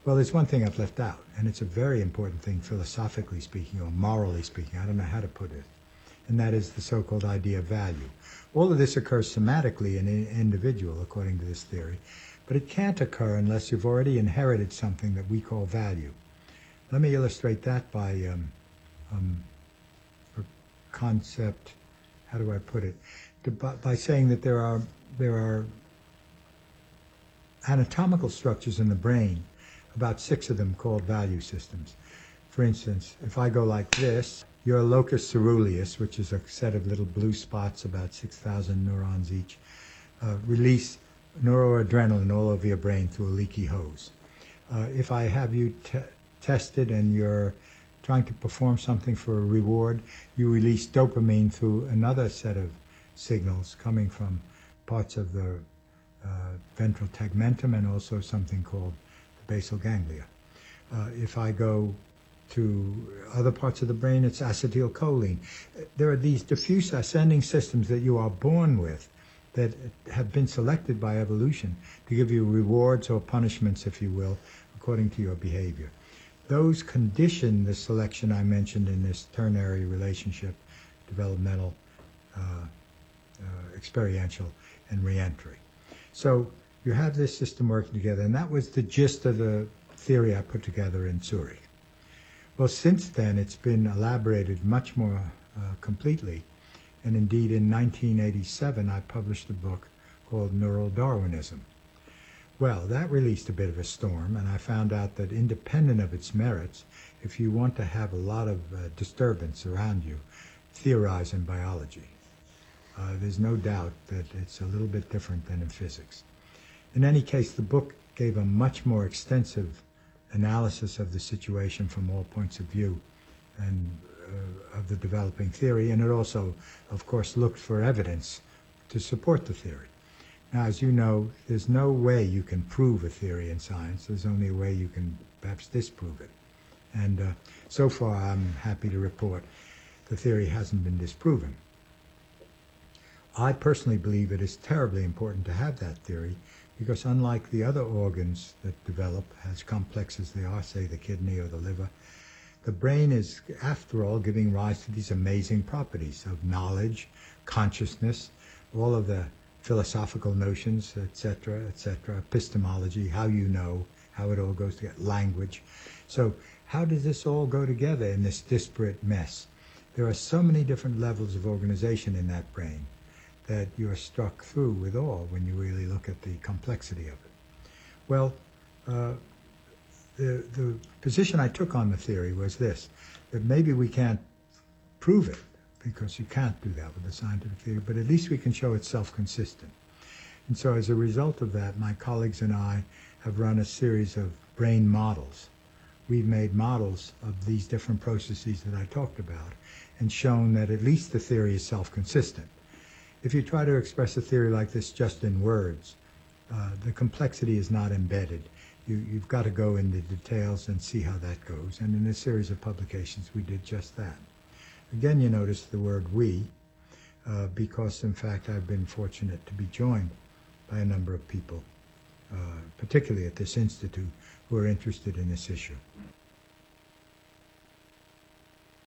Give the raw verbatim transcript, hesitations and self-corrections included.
Well, there's one thing I've left out, and it's a very important thing philosophically speaking or morally speaking. I don't know how to put it. And that is the so-called idea of value. All of this occurs somatically in an individual, according to this theory, but it can't occur unless you've already inherited something that we call value. Let me illustrate that by um, um, a concept, how do I put it? To, by, by saying that there are, there are anatomical structures in the brain, about six of them called value systems. For instance, if I go like this, your locus ceruleus, which is a set of little blue spots, about six thousand neurons each, uh, release neuroadrenaline all over your brain through a leaky hose. Uh, if I have you te tested and you're trying to perform something for a reward, you release dopamine through another set of signals coming from parts of the uh, ventral tegmentum and also something called the basal ganglia. Uh, if I go to other parts of the brain, it's acetylcholine. There are these diffuse ascending systems that you are born with that have been selected by evolution to give you rewards or punishments, if you will, according to your behavior. Those condition the selection I mentioned in this ternary relationship, developmental, uh, uh, experiential, and reentry. So you have this system working together, and that was the gist of the theory I put together in Zurich. Well, since then, it's been elaborated much more uh, completely. And indeed, in nineteen eighty-seven, I published a book called Neural Darwinism. Well, that released a bit of a storm, and I found out that independent of its merits, if you want to have a lot of uh, disturbance around you, theorize in biology. Uh, there's no doubt that it's a little bit different than in physics. In any case, the book gave a much more extensive analysis of the situation from all points of view and uh, of the developing theory, and it also, of course, looked for evidence to support the theory. Now, as you know, there's no way you can prove a theory in science. There's only a way you can perhaps disprove it. And uh, so far, I'm happy to report the theory hasn't been disproven. I personally believe it is terribly important to have that theory because unlike the other organs that develop, as complex as they are, say the kidney or the liver, the brain is, after all, giving rise to these amazing properties of knowledge, consciousness, all of the philosophical notions, et cetera, et cetera, epistemology, how you know, how it all goes together, language. So how does this all go together in this disparate mess? There are so many different levels of organization in that brain that you're struck through with awe when you really look at the complexity of it. Well, uh, the, the position I took on the theory was this, that maybe we can't prove it, because you can't do that with the scientific theory, but at least we can show it's self-consistent. And so as a result of that, my colleagues and I have run a series of brain models. We've made models of these different processes that I talked about and shown that at least the theory is self-consistent. If you try to express a theory like this just in words, uh, the complexity is not embedded. You, you've got to go into details and see how that goes. And in a series of publications, we did just that. Again, you notice the word we, uh, because in fact I've been fortunate to be joined by a number of people, uh, particularly at this institute, who are interested in this issue.